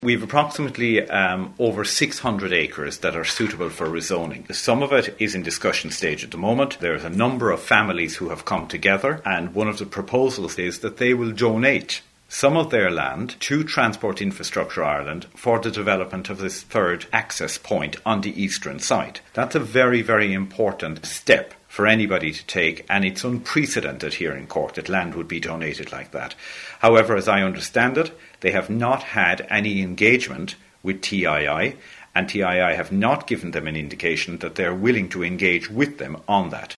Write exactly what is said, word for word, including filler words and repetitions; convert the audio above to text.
We have approximately um, over six hundred acres that are suitable for rezoning. Some of it is in discussion stage at the moment. There's a number of families who have come together, and one of the proposals is that they will donate some of their land to Transport Infrastructure Ireland for the development of this third access point on the eastern side. That's a very, very important step for anybody to take, and it's unprecedented here in Cork that land would be donated like that. However, as I understand it, they have not had any engagement with T I I, and T I I have not given them an indication that they're willing to engage with them on that.